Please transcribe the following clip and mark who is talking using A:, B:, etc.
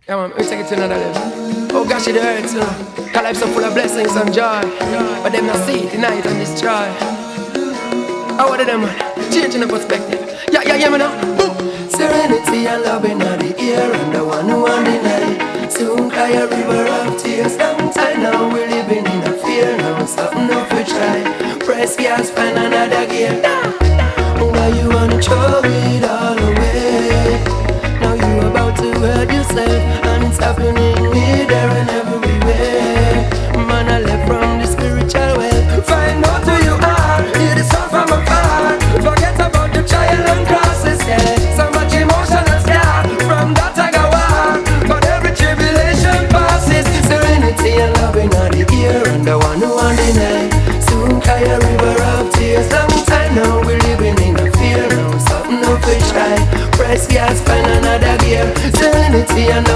A: Yeah, man, we take it to another level. Oh gosh, it hurts, you know. Cause life's so full of blessings and joy, but them not see it, deny it and destroy. How are them, man? Changing the perspective. Yeah, man, now. Boom. Serenity and love in the air, and the one who won't deny. Soon cry a river of tears. Long time now we're living in a fear. Now something no for try. Press gas, find another gear. Why you wanna throw it all away? Now you about to hurt yourself, and it's happening here, there, and